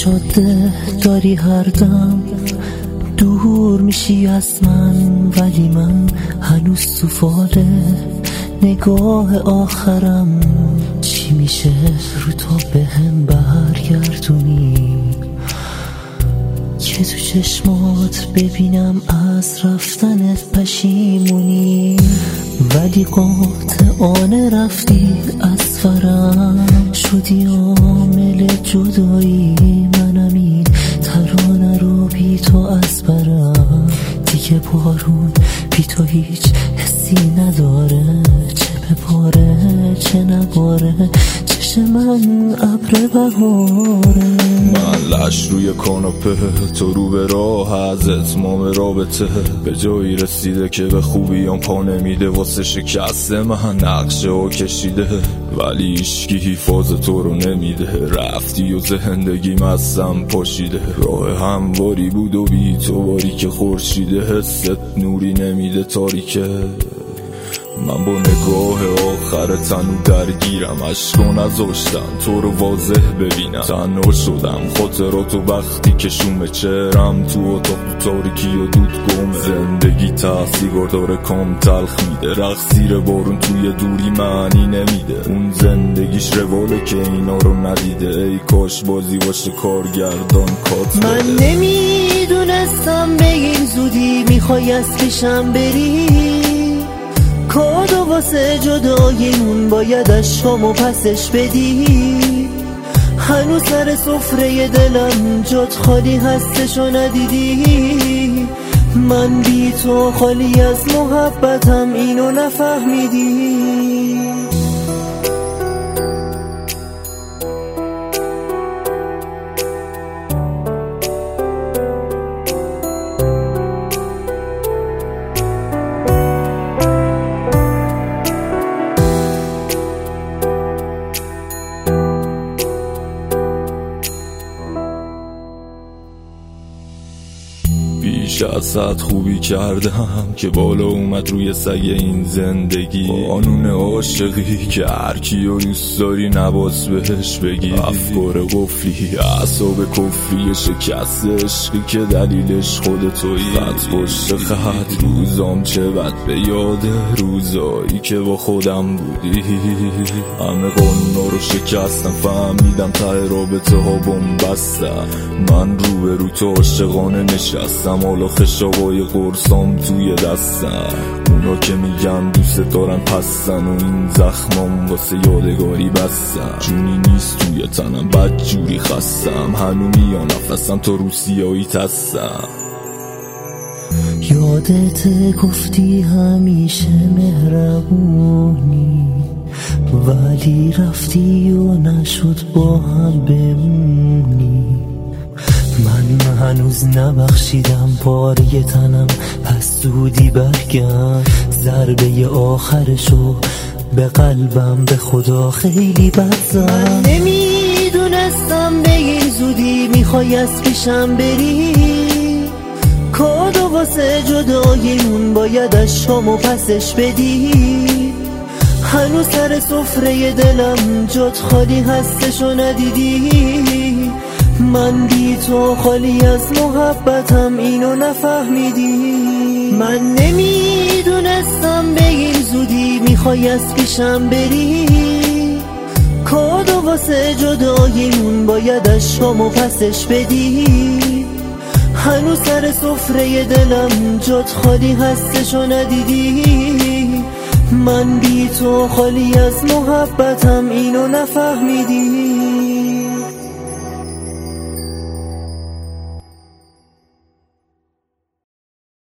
شده داری هر دم دور میشی از من، ولی من هنوز تو فاله نگاه آخرم. چی میشه رو تو بهم برگردونی که تو چشمات ببینم از رفتنت پشیمونی، ولی قاطعانه رفتی از فرم، شدی عامل جدایی منم، این ترانه رو بی تو از برم. دیگه بارون بی تو هیچ حسی نداره، چه بباره چه نباره، چشم من ابر بهاره. من لش روی کاناپه، تو رو به راه از اتمام رابطه، به جایی رسیده که به خوبیام پا نمیده، واسه شکست من نقشه ها کشیده، ولی ایشکی حفاظ تو رو نمیده. رفتی و زندگی مستم پاشیده، راه همواری بود و بی تو باری که خورشیده، حست نوری نمیده تاریکه. من با نگاه آخر تنو درگیرم، عشقا نذاشتم تو رو واضح ببینم، تنها شدم خاطراتو وقتی که شومه چهرم تو اتاق تو تاریکی و دود گمه. زندگی تحصیگار داره کام تلخ میده، رقص زیر بارون توی دوری معنی نمیده، اون زندگیش رواله که اینا رو ندیده. ای کاش بازی باشه کارگردان کات بده. من نمیدونستم به این زودی میخوای از پیشم بری، کادو واسه جداییمون باید عشقامو پسش بدی. هنوز سر سفره دلم جات خالی هستشو ندیدی، من بی تو خالی از محبتم اینو نفهمیدی. بیش از حد خوبی کردم که بالا اومد روی سگ این زندگی، قانون عاشقی که هر کیو دوست داری نباس بهش بگی، افکار قفلی اعصاب کفری شکست عشقی که دلیلش خودتویی، خط پشت خط روزام چه بد به یاد روزایی که با خودم بودی. همه قانونا رو شکستم، فهمیدم ته رابطه ها بستم، من روبرو تو عاشقانه نشستم، حالا خشابای قرصام توی دستم، اونا که میگن دوست دارن پستن و این زخمام واسه یادگاری بستم. جونی نیست توی تنم بد جوری خستم، هنو میان نفسم تو روسیایی تستم. یادت گفتی همیشه مهربونی، ولی رفتی و نشد با هم بمونی. من هنوز نبخشیدم پاره تنم، پس زودی برگرد ضربه آخرشو به قلبم به خدا خیلی بد زد. من نمیدونستم به این زودی میخوای از پیشم بری، کادو واسه جداییمون باید عشقامو پسش بدی. هنوز سر سفره دلم جات خالی هستشو ندیدی، من بی تو خالی از محبتم اینو نفهمیدی. من نمیدونستم به این زودی میخوای از پیشم بری، کادو واسه جداییمون باید عشقامو پسش بدی. هنوز سر سفره دلم جات خالی هستشو ندیدی، من بی تو خالی از محبتم اینو نفهمیدی.